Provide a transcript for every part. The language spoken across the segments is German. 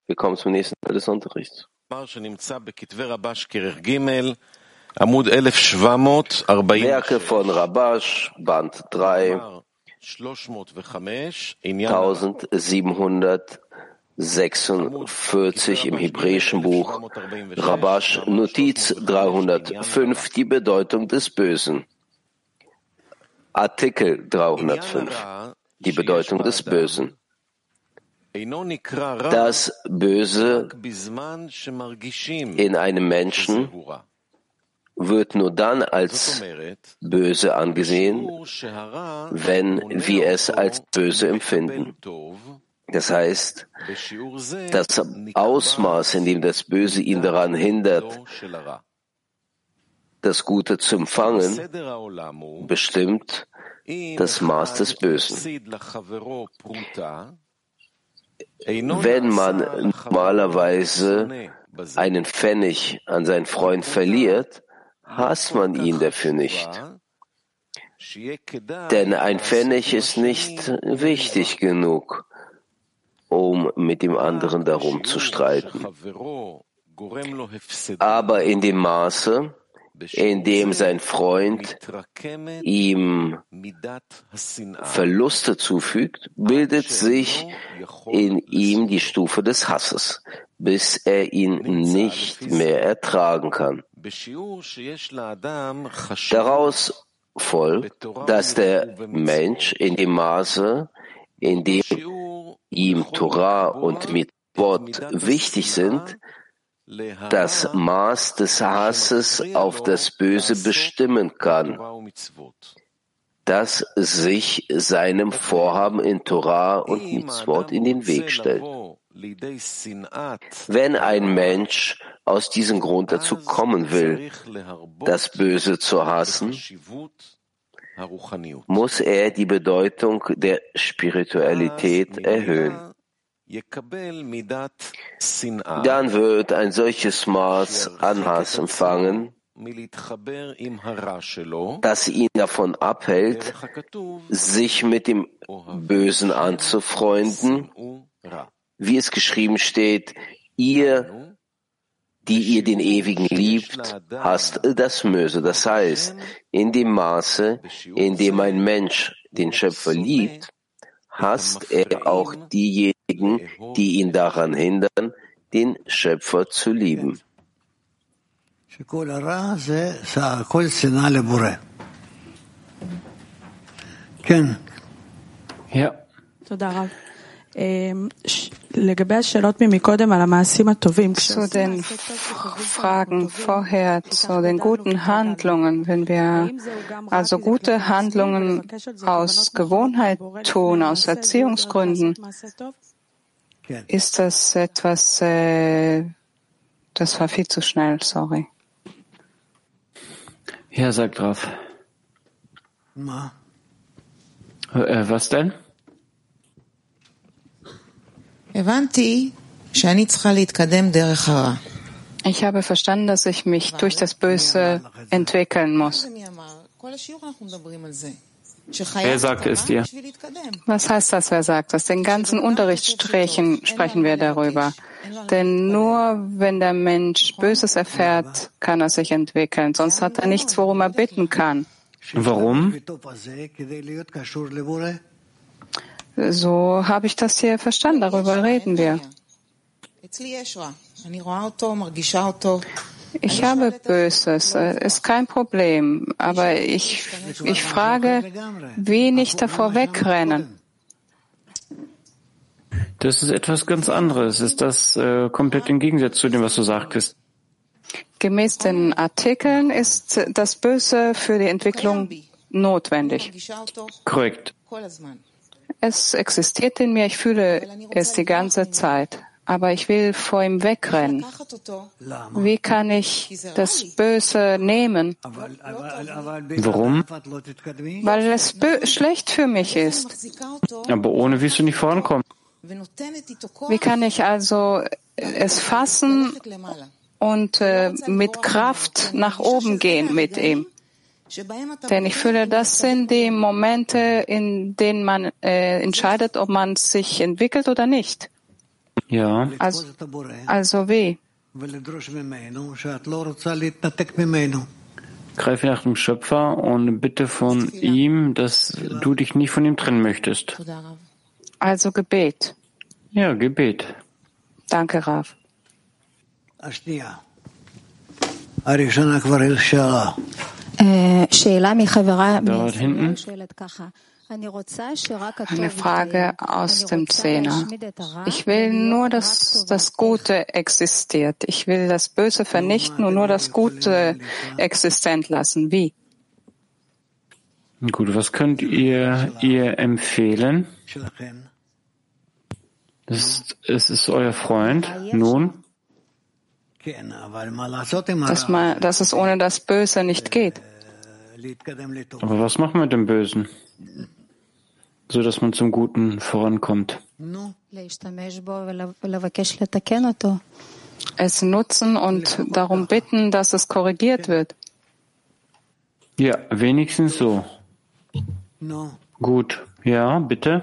Wir kommen zum nächsten Teil des Unterrichts. Werke von Rabash, Band 3, 1746 im hebräischen Buch. Rabash, Notiz 305, die Bedeutung des Bösen. Artikel 305, die Bedeutung des Bösen. Das Böse in einem Menschen wird nur dann als böse angesehen, wenn wir es als böse empfinden. Das heißt, das Ausmaß, in dem das Böse ihn daran hindert, das Gute zu empfangen, bestimmt das Maß des Bösen. Wenn man normalerweise einen Pfennig an seinen Freund verliert, hasst man ihn dafür nicht. Denn ein Pfennig ist nicht wichtig genug, um mit dem anderen darum zu streiten. Aber in dem Maße, in dem sein Freund ihm Verluste zufügt, bildet sich in ihm die Stufe des Hasses, bis er ihn nicht mehr ertragen kann. Daraus folgt, dass der Mensch in dem Maße, in dem ihm Torah und Mitzvot wichtig sind, das Maß des Hasses auf das Böse bestimmen kann, das sich seinem Vorhaben in Torah und Mitzvot in den Weg stellt. Wenn ein Mensch aus diesem Grund dazu kommen will, das Böse zu hassen, muss er die Bedeutung der Spiritualität erhöhen. Dann wird ein solches Maß an Hass empfangen, das ihn davon abhält, sich mit dem Bösen anzufreunden, wie es geschrieben steht, ihr, die ihr den Ewigen liebt, hasst das Böse. Das heißt, in dem Maße, in dem ein Mensch den Schöpfer liebt, hasst er auch diejenigen, die ihn daran hindern, den Schöpfer zu lieben. Ja. Zu den Fragen vorher, zu den guten Handlungen, wenn wir also gute Handlungen aus Gewohnheit tun, aus Erziehungsgründen, ist das etwas, das war viel zu schnell, sorry. Ja, sagt Raf. Was denn? Ich habe verstanden, dass ich mich durch das Böse entwickeln muss. Wer sagte es dir? Was heißt das, wer sagt das? Den ganzen Unterricht sprechen wir darüber. Denn nur wenn der Mensch Böses erfährt, kann er sich entwickeln. Sonst hat er nichts, worum er bitten kann. Warum? So habe ich das hier verstanden. Darüber reden wir. Ich habe Böses, ist kein Problem. Aber ich frage, wie nicht davor wegrennen. Das ist etwas ganz anderes. Ist das komplett im Gegensatz zu dem, was du sagtest? Gemäß den Artikeln ist das Böse für die Entwicklung notwendig. Korrekt. Es existiert in mir, ich fühle es die ganze Zeit, aber ich will vor ihm wegrennen. Wie kann ich das Böse nehmen? Warum? Weil es schlecht für mich ist. Aber ohne wirst du nicht vorankommen. Wie kann ich also es fassen und mit Kraft nach oben gehen mit ihm? Denn ich fühle, das sind die Momente, in denen man entscheidet, ob man sich entwickelt oder nicht. Ja. Also wie? Greife nach dem Schöpfer und bitte von ihm, dass du dich nicht von ihm trennen möchtest. Also Gebet. Ja, Gebet. Danke, Rav. Dort hinten. Eine Frage aus dem Zehner. Ich will nur, dass das Gute existiert. Ich will das Böse vernichten und nur das Gute existent lassen. Wie? Gut, was könnt ihr empfehlen? Es ist euer Freund. Nun? Dass es ohne das Böse nicht geht. Aber was machen wir mit dem Bösen? So dass man zum Guten vorankommt. Es nutzen und darum bitten, dass es korrigiert wird. Ja, wenigstens so. Gut. Ja, bitte.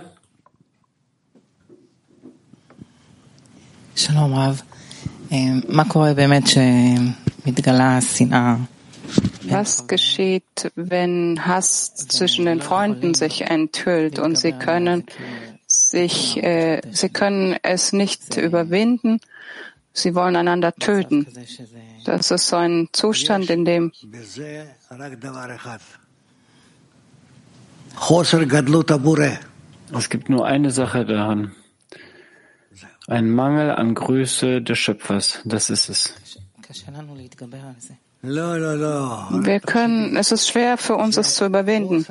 Shalom Rav. מה קורה באמת שמתגלה השנאה? Was geschieht, wenn Hass zwischen den Freunden sich enthüllt und sie können es nicht überwinden? Sie wollen einander töten. Das ist so ein Zustand, in dem es gibt nur eine Sache daran. Ein Mangel an Größe des Schöpfers. Das ist es. es ist schwer für uns, es zu überwinden.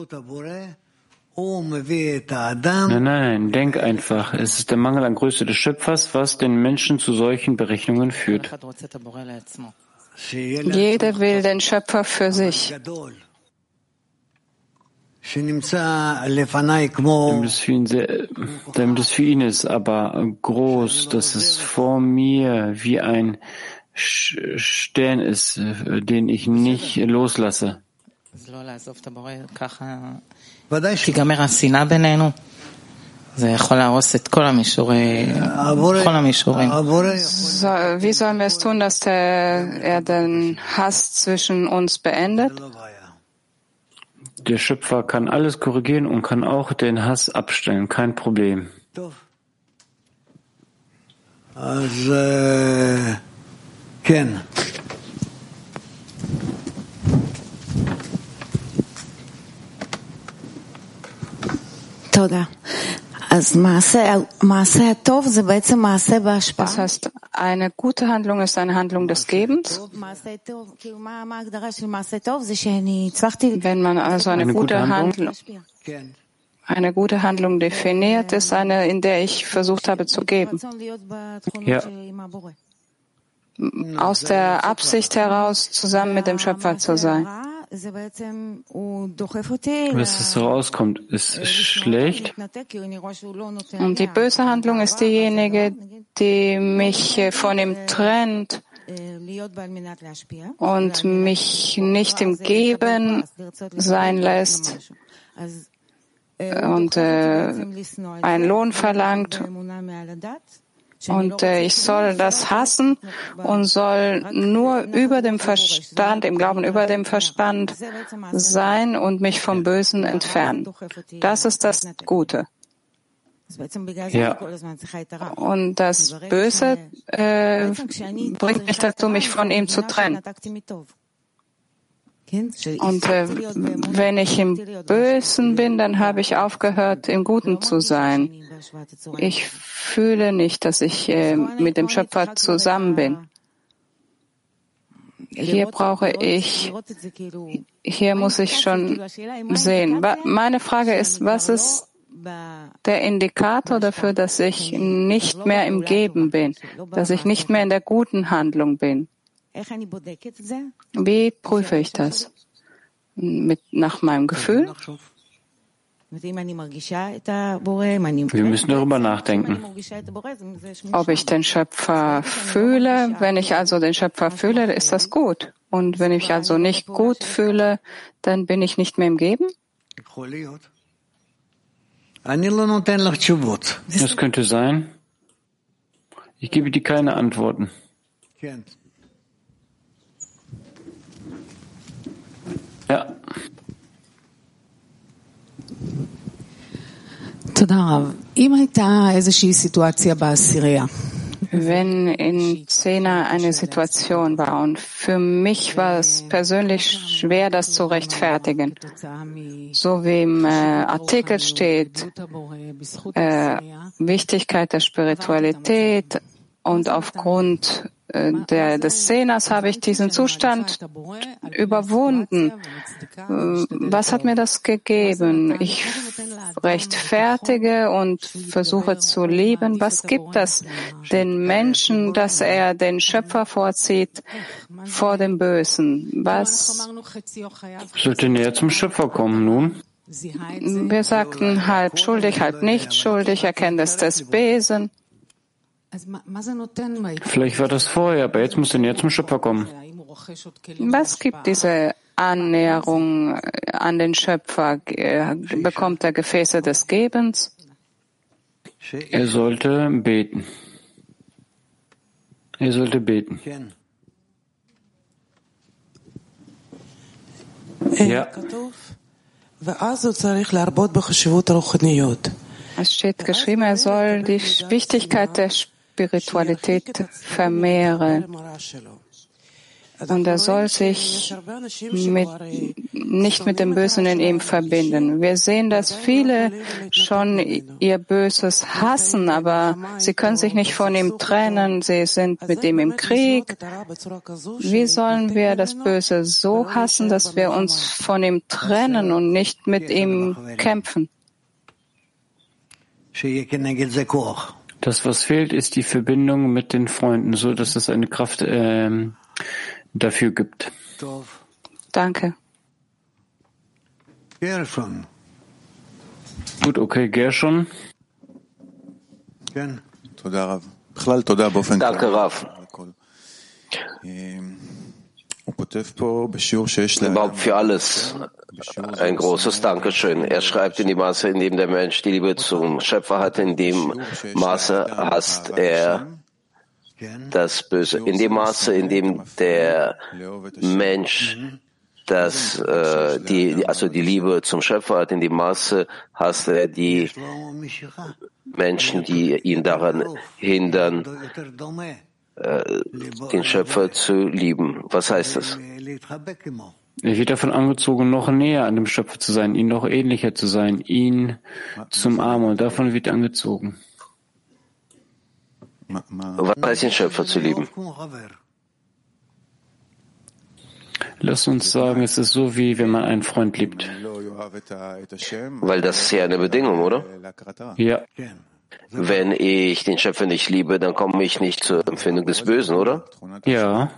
Nein, denk einfach. Es ist der Mangel an Größe des Schöpfers, was den Menschen zu solchen Berechnungen führt. Jeder will den Schöpfer für sich. Damit es für ihn ist, aber groß, dass es vor mir wie ein Stern ist, den ich nicht loslasse. תיגמר השנאה בינינו, זה יכול להרוס את כל המישורים. Wie sollen wir es tun, dass er den Hass zwischen uns beendet? Der Schöpfer kann alles korrigieren und kann auch den Hass abstellen, kein Problem. תודה. אז מעשה הטוב זה בעצם מעשה בהשפעה. Das heißt, eine gute Handlung ist eine Handlung des Gebens. Wenn man also eine gute Handlung definiert, ist eine, in der ich versucht habe zu geben. Ja. Aus der Absicht heraus, zusammen mit dem Schöpfer zu sein. Was es rauskommt, ist schlecht. Und die böse Handlung ist diejenige, die mich von ihm trennt und mich nicht im Geben sein lässt und einen Lohn verlangt. Und ich soll das hassen und soll nur über dem Verstand, im Glauben über dem Verstand sein und mich vom Bösen entfernen. Das ist das Gute. Ja. Und das Böse bringt mich dazu, mich von ihm zu trennen. Und wenn ich im Bösen bin, dann habe ich aufgehört, im Guten zu sein. Ich fühle nicht, dass ich mit dem Schöpfer zusammen bin. Hier muss ich schon sehen. Meine Frage ist, was ist der Indikator dafür, dass ich nicht mehr im Geben bin, dass ich nicht mehr in der guten Handlung bin? Wie prüfe ich das? Nach meinem Gefühl? Wir müssen darüber nachdenken. Ob ich den Schöpfer fühle. Wenn ich also den Schöpfer fühle, ist das gut. Und wenn ich also nicht gut fühle, dann bin ich nicht mehr im Geben? Das könnte sein. Ich gebe dir keine Antworten. Ja. Wenn in Zehner eine Situation war und für mich war es persönlich schwer, das zu rechtfertigen, so wie im Artikel steht, Wichtigkeit der Spiritualität und aufgrund des Zehners habe ich diesen Zustand überwunden. Was hat mir das gegeben? Ich rechtfertige und versuche zu lieben. Was gibt das den Menschen, dass er den Schöpfer vorzieht vor dem Bösen? Was Sollte näher zum Schöpfer kommen nun? wir sagten, halb schuldig, halb nicht schuldig, Erkenntnis des Bösen. Vielleicht war das vorher, aber jetzt muss er näher zum Schöpfer kommen. Was gibt diese Annäherung an den Schöpfer? Bekommt er Gefäße des Gebens? Er sollte beten. Er sollte beten. Ja. Es steht geschrieben, er soll die Wichtigkeit der Spiritualität vermehren. Und er soll sich nicht mit dem Bösen in ihm verbinden. Wir sehen, dass viele schon ihr Böses hassen, aber sie können sich nicht von ihm trennen. Sie sind mit ihm im Krieg. Wie sollen wir das Böse so hassen, dass wir uns von ihm trennen und nicht mit ihm kämpfen? Das, was fehlt, ist die Verbindung mit den Freunden, so dass es eine Kraft dafür gibt. Danke. Gut, okay, Gershon. Danke, Rav. Überhaupt für alles ein großes Dankeschön. Er schreibt in dem Maße, in dem der Mensch die Liebe zum Schöpfer hat, in dem Maße hasst er das Böse. In dem Maße, in dem der Mensch die Liebe zum Schöpfer hat, in dem Maße hasst er die Menschen, die ihn daran hindern, den Schöpfer zu lieben. Was heißt das? Er wird davon angezogen, noch näher an dem Schöpfer zu sein, ihn noch ähnlicher zu sein, ihn zum Armen. Und davon wird angezogen. Was heißt den Schöpfer zu lieben? Lass uns sagen, es ist so, wie wenn man einen Freund liebt. Weil das ist ja eine Bedingung, oder? Ja. Wenn ich den Schöpfer nicht liebe, dann komme ich nicht zur Empfindung des Bösen, oder? Ja.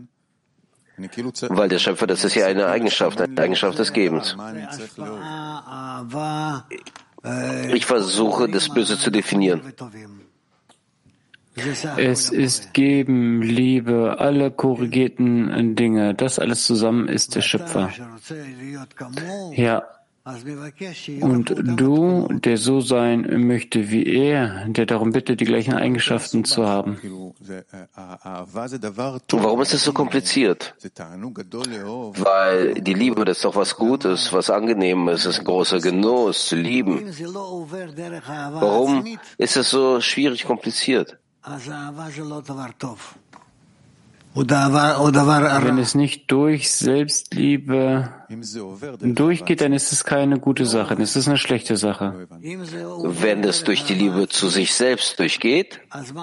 Weil der Schöpfer, das ist ja eine Eigenschaft des Gebens. Ich versuche, das Böse zu definieren. Es ist Geben, Liebe, alle korrigierten Dinge. Das alles zusammen ist der Schöpfer. Ja. Und du, der so sein möchte wie er, der darum bittet, die gleichen Eigenschaften zu haben. Warum ist es so kompliziert? Weil die Liebe, das ist doch was Gutes, was Angenehmes, ist ein großer Genuss, zu lieben. Warum ist es so schwierig, kompliziert? Wenn es nicht durch Selbstliebe durchgeht, dann ist es keine gute Sache, dann ist es eine schlechte Sache. Wenn es durch die Liebe zu sich selbst durchgeht,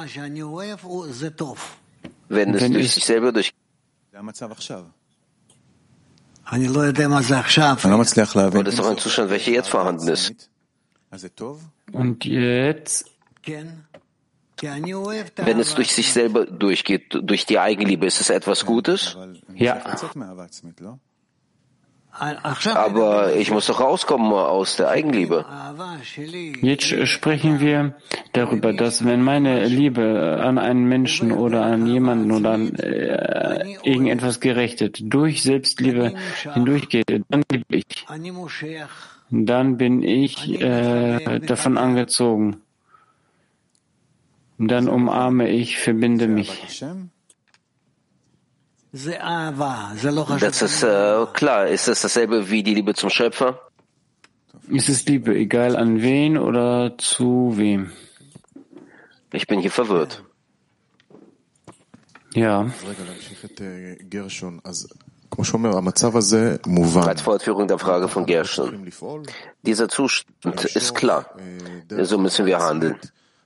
wenn es durch sich selber durchgeht, und das ist doch ein Zustand, welcher jetzt vorhanden ist. Und jetzt? Wenn es durch sich selber durchgeht, durch die Eigenliebe, ist es etwas Gutes? Ja. Aber ich muss doch rauskommen aus der Eigenliebe. Jetzt sprechen wir darüber, dass wenn meine Liebe an einen Menschen oder an jemanden oder an irgendetwas gerichtet durch Selbstliebe hindurchgeht, dann liebe ich. Dann bin ich davon angezogen. Dann umarme ich, verbinde mich. Das ist klar. Ist es dasselbe wie die Liebe zum Schöpfer? Ist es Liebe, egal an wen oder zu wem? Ich bin hier verwirrt. Ja. Als Fortführung der Frage von Gershon. Dieser Zustand ist klar. So müssen wir handeln.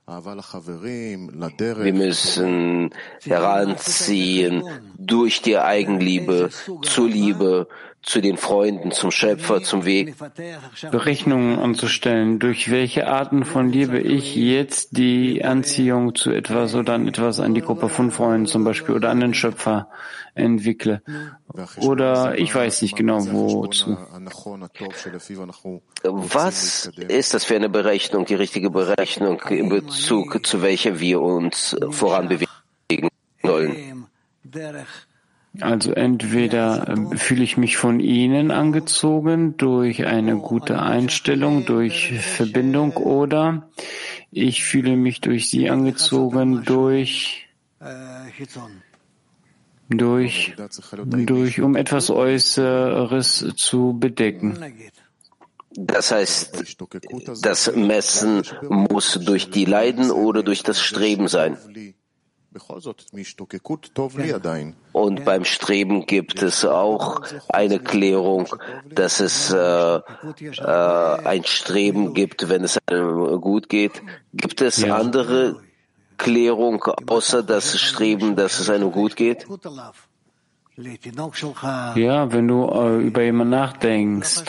Wir müssen heranziehen durch die Eigenliebe zur Liebe, zu den Freunden, zum Schöpfer, zum Weg. Berechnungen anzustellen, durch welche Arten von Liebe ich jetzt die Anziehung zu etwas oder an etwas an die Gruppe von Freunden zum Beispiel oder an den Schöpfer entwickle. Oder ich weiß nicht genau wozu. Was ist das für eine Berechnung, die richtige Berechnung in Bezug zu welcher wir uns voranbewegen sollen? Also entweder fühle ich mich von ihnen angezogen durch eine gute Einstellung, durch Verbindung, oder ich fühle mich durch sie angezogen durch um etwas Äußeres zu bedecken. Das heißt, das Messen muss durch die Leiden oder durch das Streben sein. Und beim Streben gibt es auch eine Klärung, dass es ein Streben gibt, wenn es einem gut geht. Gibt es andere Klärung außer das Streben, dass es einem gut geht? Ja, wenn du über jemanden nachdenkst,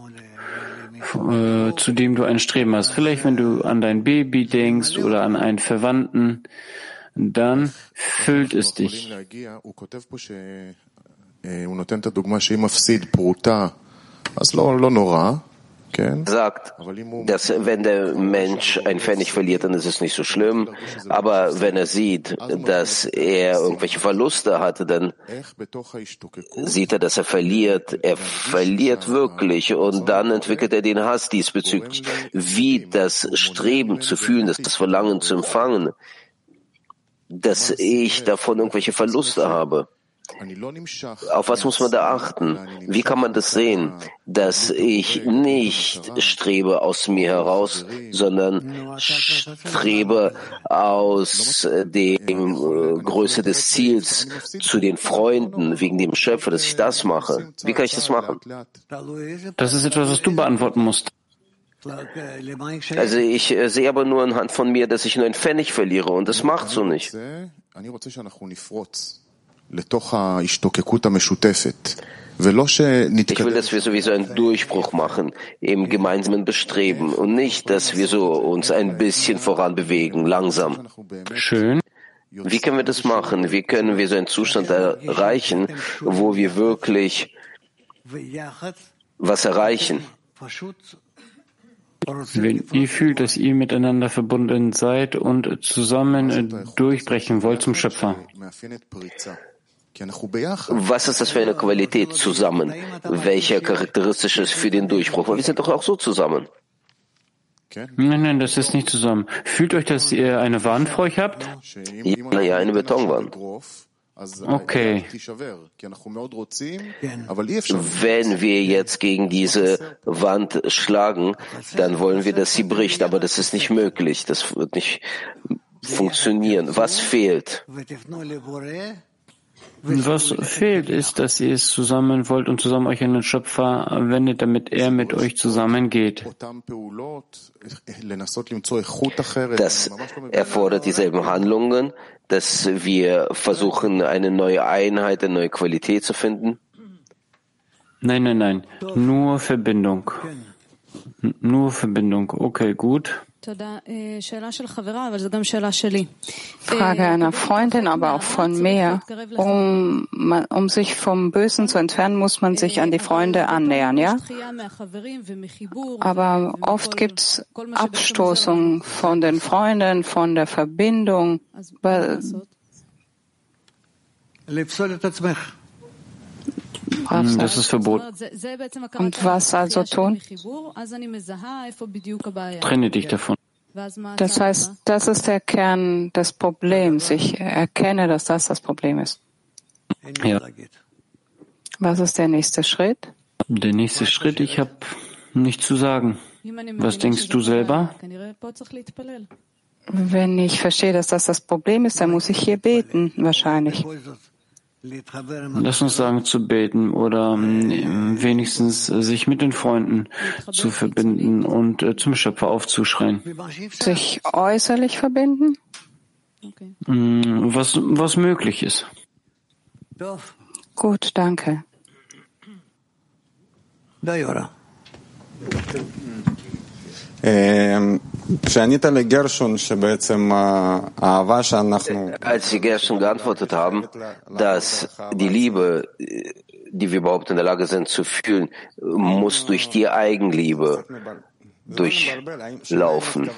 zu dem du ein Streben hast, vielleicht wenn du an dein Baby denkst oder an einen Verwandten, dann füllt es dich. Sagt, dass wenn der Mensch einen Pfennig verliert, dann ist es nicht so schlimm. Aber wenn er sieht, dass er irgendwelche Verluste hatte, dann sieht er, dass er verliert. Er verliert wirklich und dann entwickelt er den Hass diesbezüglich. Wie das Streben zu fühlen, das Verlangen zu empfangen, dass ich davon irgendwelche Verluste habe. Auf was muss man da achten? Wie kann man das sehen, dass ich nicht strebe aus mir heraus, sondern strebe aus dem Größe des Ziels zu den Freunden, wegen dem Schöpfer, dass ich das mache? Wie kann ich das machen? Das ist etwas, was du beantworten musst. Also ich sehe aber nur anhand von mir, dass ich nur einen Pfennig verliere und das macht so nicht. Ich will, dass wir sowieso einen Durchbruch machen im gemeinsamen Bestreben und nicht, dass wir so uns ein bisschen voran bewegen, langsam. Schön. Wie können wir das machen? Wie können wir so einen Zustand erreichen, wo wir wirklich was erreichen? Wenn ihr fühlt, dass ihr miteinander verbunden seid und zusammen durchbrechen wollt zum Schöpfer. Was ist das für eine Qualität zusammen? Welcher charakteristisch ist für den Durchbruch? Weil wir sind doch auch so zusammen. Nein, das ist nicht zusammen. Fühlt euch, dass ihr eine Wand vor euch habt? Ja, eine Betonwand. Okay. Wenn wir jetzt gegen diese Wand schlagen, dann wollen wir, dass sie bricht, aber das ist nicht möglich. Das wird nicht funktionieren. Was fehlt? Was fehlt, ist, dass ihr es zusammen wollt und zusammen euch an den Schöpfer wendet, damit er mit euch zusammengeht. Das erfordert dieselben Handlungen, dass wir versuchen, eine neue Einheit, eine neue Qualität zu finden? Nein. Nur Verbindung. Nur Verbindung. Okay, gut. Frage einer Freundin, aber auch von mir. Um sich vom Bösen zu entfernen, muss man sich an die Freunde annähern, ja? Aber oft gibt es Abstoßung von den Freunden, von der Verbindung. Das ist verboten. Und was also tun? Trenne dich davon. Das heißt, das ist der Kern des Problems. Ich erkenne, dass das das Problem ist. Ja. Was ist der nächste Schritt? Der nächste Schritt, ich habe nichts zu sagen. Was denkst du selber? Wenn ich verstehe, dass das das Problem ist, dann muss ich hier beten, wahrscheinlich. Lass uns sagen, zu beten oder wenigstens sich mit den Freunden zu verbinden und zum Schöpfer aufzuschreien. Sich äußerlich verbinden? Was möglich ist. Gut, danke. Als die Gershon geantwortet haben, dass die Liebe, die wir überhaupt in der Lage sind zu fühlen, muss durch die Eigenliebe durchlaufen.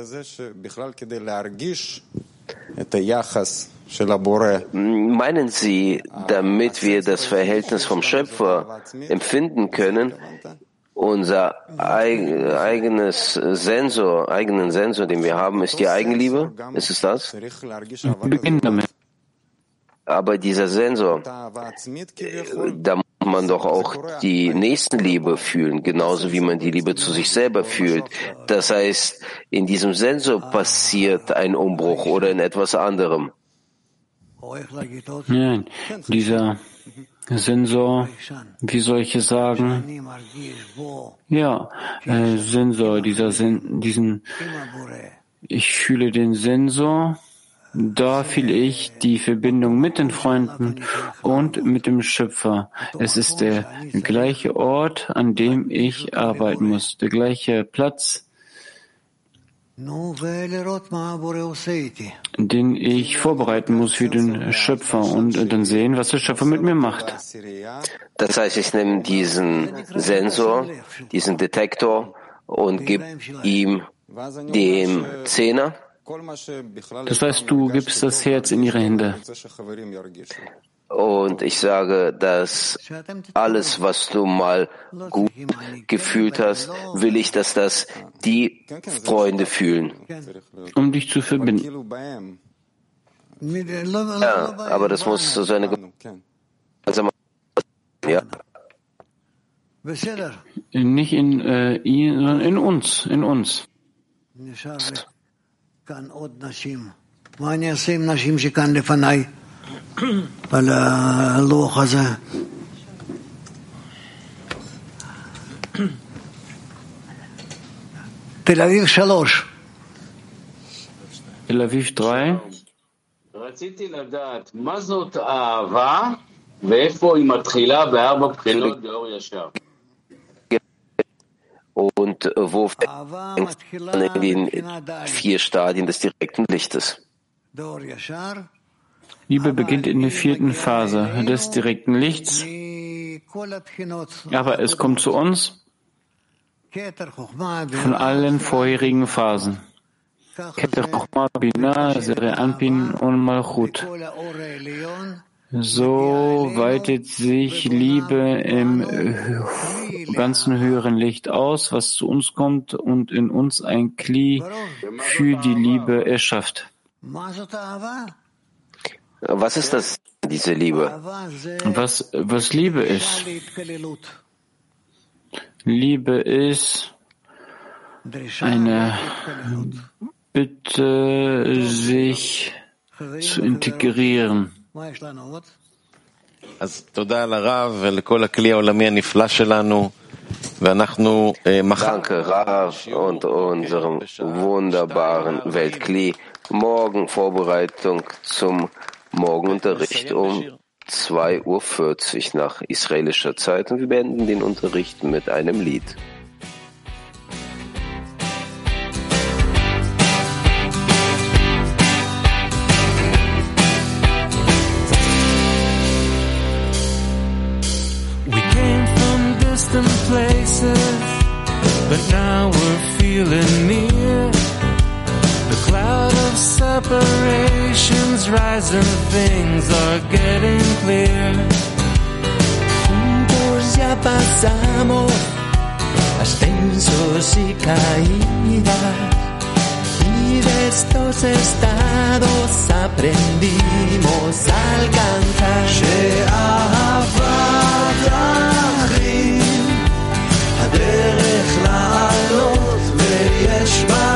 Meinen Sie, damit wir das Verhältnis vom Schöpfer empfinden können, unser eigenen Sensor, den wir haben, ist die Eigenliebe? Ist es das? Wir beginnen damit. Aber dieser Sensor, da muss man doch auch die Nächstenliebe fühlen, genauso wie man die Liebe zu sich selber fühlt. Das heißt, in diesem Sensor passiert ein Umbruch oder in etwas anderem. Nein, dieser Sensor, wie soll ich es sagen? Ja, Sensor, ich fühle den Sensor, da fühle ich die Verbindung mit den Freunden und mit dem Schöpfer. Es ist der gleiche Ort, an dem ich arbeiten muss, der gleiche Platz, den ich vorbereiten muss für den Schöpfer und dann sehen, was der Schöpfer mit mir macht. Das heißt, ich nehme diesen Sensor, diesen Detektor und gebe ihm den Zehner. Das heißt, du gibst das Herz in ihre Hände. Und ich sage, dass alles, was du mal gut gefühlt hast, will ich, dass das die Freunde fühlen. Um dich zu verbinden. Ja, aber das muss so eine ja. Nicht in ihn, sondern in uns. In uns. על הלוח הזה. תל אביב 3. תל אביב 3. רציתי לדעת מה זאת אהבה ואיפה היא מתחילה בארבע בחינות באור ישר. Und wo fängt man in den 4 Stadien des direkten Lichtes? Liebe beginnt in der 4. Phase des direkten Lichts, aber es kommt zu uns von allen vorherigen Phasen. Keter Chochma, Binah, Zere Anpin und Malchut. So weitet sich Liebe im ganzen höheren Licht aus, was zu uns kommt und in uns ein Kli für die Liebe erschafft. Was ist das, diese Liebe? Was Liebe ist? Liebe ist eine Bitte, sich zu integrieren. אז תודה לרב ולכל הכלי העולמי הנפלא שלנו, ואנחנו Danke, Rav, und unserem wunderbaren Weltkli. Morgen Vorbereitung zum Morgenunterricht um 2:40 Uhr nach israelischer Zeit, und wir beenden den Unterricht mit einem Lied. Places, but now we're feeling near. The cloud of separations rising, things are getting clear. Juntos ya pasamos ascensos y caídas, y de estos estados aprendimos a alcanzar. שאהבת אחים הדרך לעלות ויש בה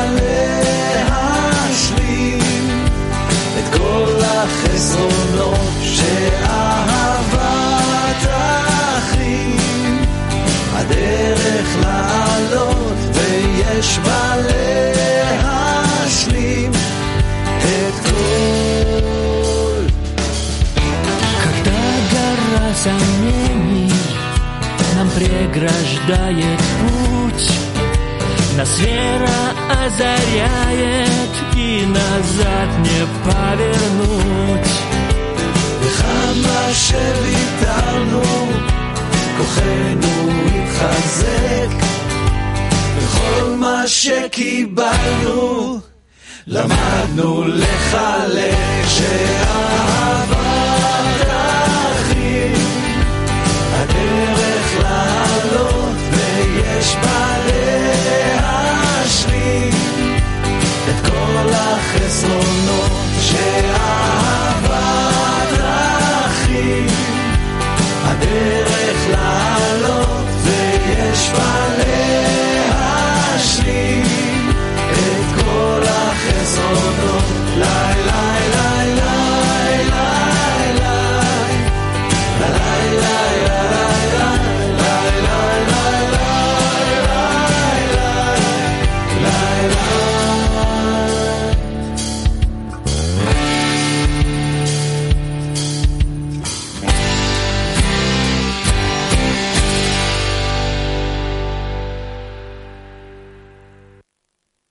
להשלים את כל החסרונות. שאהבת אחים הדרך לעלות ויש בה להשלים את כל. Когда гора сомнений нам преграждает путь, нас вера озаряет и назад не повернуть. וכמה שוויתרנו כוחנו התחזק, וכל מה שקיבלנו למדנו לחלק.